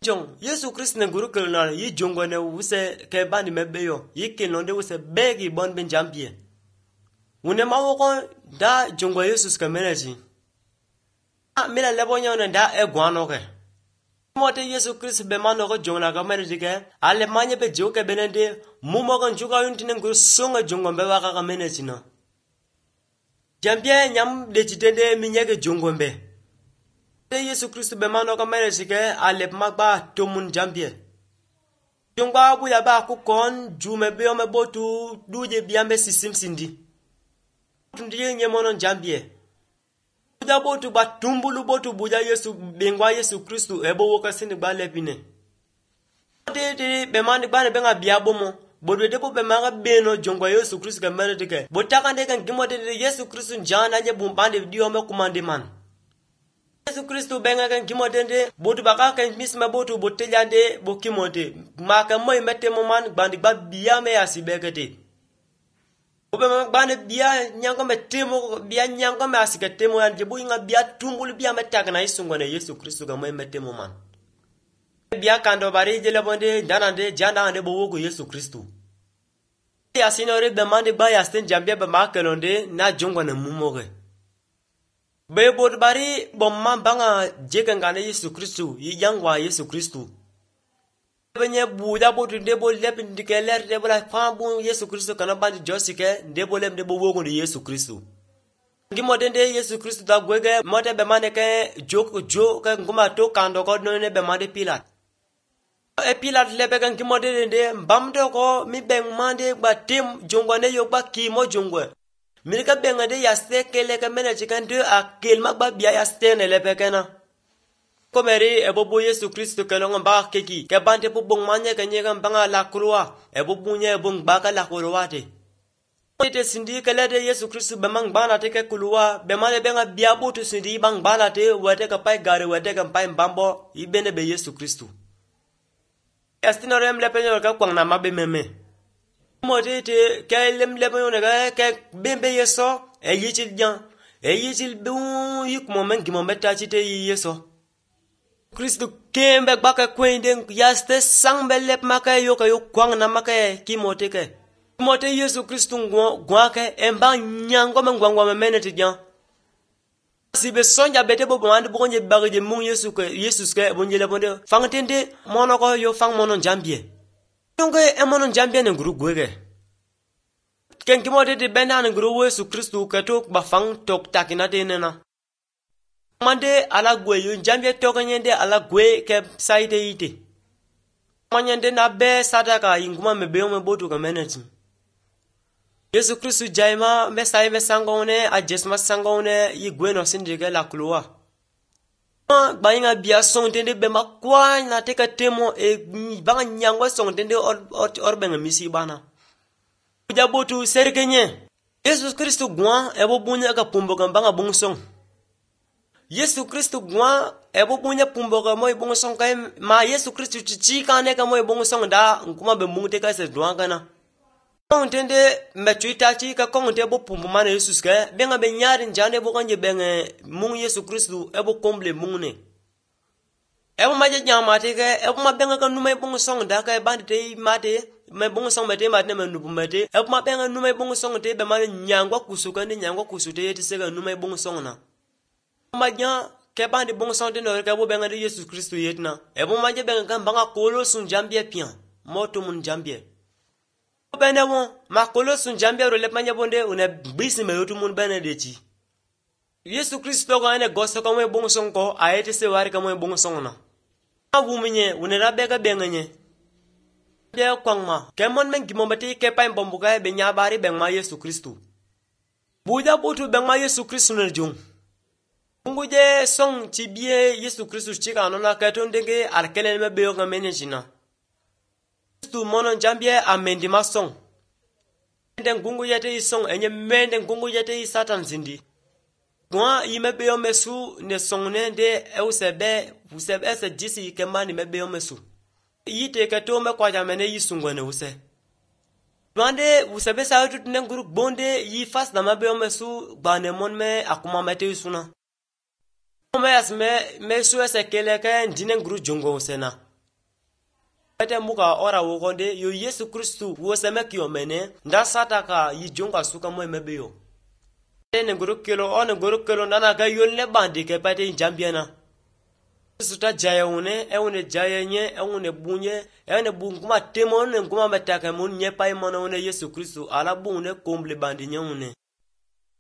Jong Yesu Christ ne guru kelna yi jongo ne wuse ke bandi mebeyo yi kelonde wuse begi bon ben jambie. Wune mawoko da jongo Yesu ke meneji. Mila lebonya ne da e gwano ke. Mote Yesu Christ be mano ko jongna ka meneji ke ale manye be joke benende mumo kan juga yuntine guru songa jongo be waka ka meneji no. Jambie nyam de chitende minyeke jongo be. Yesu Christ be mano ka meneji ke ale magba tomun jambie. Jongba bu ya ba ku kon jume be o me botu duje biambe sisim sindi. Tundiye nyemono jambie. Buja botu ba tumbulu botu buja Yesu bengwa Yesu Kristu ebo woka sini ba lepine. Tete be mani bane benga biabo mo. Bodu depo be manga beno jongwa Yesu Kristu ka mere dike. Botaka ndeka ngimote Yesu Kristu njana je bumbande dio me kumande man. Yesu Kristu benga kan ngimote bodu baka kan misma botu botelyande bokimote. Maka moy mette mo man bandi ba biame asibekete. Obe bane bia nyango metemo bia nyango me asikatemo anje buinga bia tumbulu bia metaka na isungo na Yesu Kristu ga moy metemo man. Bia kando bari jele bonde danande janda ande bowogo Yesu Kristu. Ya sinore be mande ba ya sten jambia be makelonde na jongo na mumoge. Be bod bari bomma banga jeke ngane Yesu Kristu yangwa Yesu Kristu. Benye buda botu ndebo lepi ndikeler ndebo la fambu Yesu Kristu kana bandi josike ndebo lem ndebo wogo ndi Yesu Kristu. Ngimo dende Yesu Kristu da gwege mote be mane ke joke nguma to kando ko none be mande Pilat. E Pilat lebe kan ngimo dende mbamdo ko mi beng mande ba tim jongwane yo ba kimo jongwe. Milika bengade yaste kele ka mene chikande akel magba bia yaste ne lebe kana. Komeri ebo Yesu Kristu kelonga ba keki ke bande po bong manye kenye kan banga la croix ebo bunye bong baka la croix te. Ite sindi kele de Yesu Kristu bemang bana te ke kulua be male benga biabu tu sindi bang bana te wete ka pai gare wete ka pai mbambo ibene be Yesu Kristu. Estino rem le penyo ka kwang na mabe meme. Mote te ke lem le penyo ne ke bembe Yeso e yichil jan e yichil bu yik moment ki mometa chite Yeso. Kristu kembe baka kwende yaste sangbelep makaye yoka yo kwang na makaye kimote ke. Kimote Yesu Kristu ngwake emba nyango mengwangwa memene tijan. Sibe sonja bete bo bwande bonje bagje mung Yesus ke bonje le bonde fangtende mono ko yo fang mono jambie. Tunge e mono jambie ne nguru gwege. Ken kimote de benda ne nguru Yesu Kristu ke tok ba fang tok takina de nena. Mande ala gwe yun jambie toka nyende ala gwe ke saite ite. Manyende na be sadaka inguma mebeo mebotu ka meneti. Yesu Kristu jaima me sai me sangone a jesma sangone yi gwe no sindike la kloa. Bayinga bia songtende be makwa na teka temo e banga nyangwa songtende orbenga misi bana. Uja botu serkenye. Yesu Kristu gwa ebo bunya ka pumbo ka banga bungsong. Yesu Kristu gwa ebo bunya pumbo ka moy bungsong kay ma Yesu Kristu chichika ne ka moy bungsong da nkuma be mungte ka se dwanga na. Kontende metuita chi ka konte bo pumbo mana Yesus ka benga be nyari njane bo kanje benge mung Yesu Kristu ebo komble mungne. Ebo maje nyamate ka ebo mabenga ka numay bungsong da ka bandi te mate me bungsong mate mate me nubu mate ebo mabenga numay bungsong te be mane nyangwa kusuka ni nyangwa kusute yeti sega numay bungsong na. Maja ke bandi bungsong te no ka bo benga de Yesu Kristu yetna ebo maje benga kan banga kolo sun jambie pian moto mun jambie. Bene won makolo sun jambia ro lepanya bonde une bisi me yotu mun bene dechi. Yesu Kristo ko ane gosto ko mo bongson ko ayete se wari ko mo bongson na. Awu minye une rabeka bengenye. De kwangma kemon men gimombati ke pa mbombuka be nyabari bengma Yesu Kristo. Buja botu bengma Yesu Kristo ne jung. Nguje song tibie Yesu Kristo chika anona katondenge arkele me beyo ngamene jina. Tu mono jambie amendi masong. Mende ngungu yate isong enye mende ngungu yate satan zindi. Gwa imebeyo mesu ne songne de usebe se jisi kemani mebeyo mesu. Yite kato me kwa jamene yisungwane use. Bande usebe sa yotu tine nguru bonde yi fas na mebeyo mesu bane mon me akuma mete yusuna. Me asme mesu ese keleke ndine nguru jongo usena. pete muka ora wokonde yo Yesu Kristu woseme kiomene nda sataka yi jonga suka mo mebeyo ne guru kelo nana ka yolne bandi ke pete jambiana suta jaya une jaya nye une bunye une bunguma temon nguma metaka mun nye pai mono une Yesu Kristu ala bunne komble bandi nye une